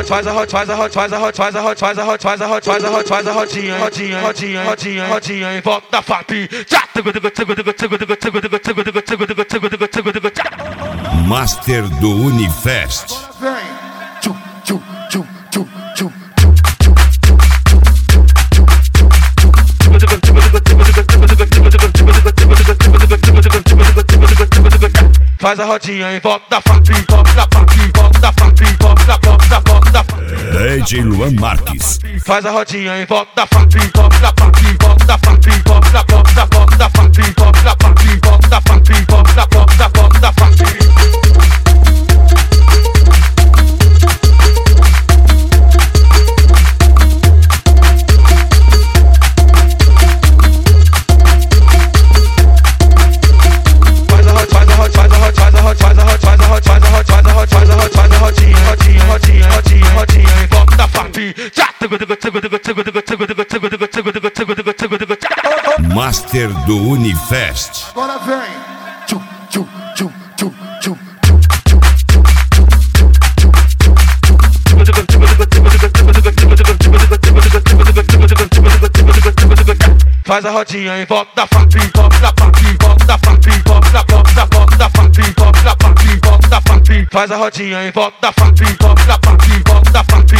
rodinha em volta da FAP. Master do Unifest. Faz a rodinha em volta da FAP, volta da FAP, volta da FAP, volta da FAP. DJ Luan Marques. Faz a rodinha em volta da FAP, volta da FAP, volta da FAP, volta da FAP, volta da FAP, volta da FAP, volta da FAP, volta da FAP. Rodinha em volta da FAP. Master do Unifest. Agora vem. Faz a rodinha em volta da FAP, volta da FAP, volta da FAP, volta da FAP, volta da FAP, volta da FAP, volta da FAP. Faz a rodinha em volta da FAP, volta da FAP, volta da FAP.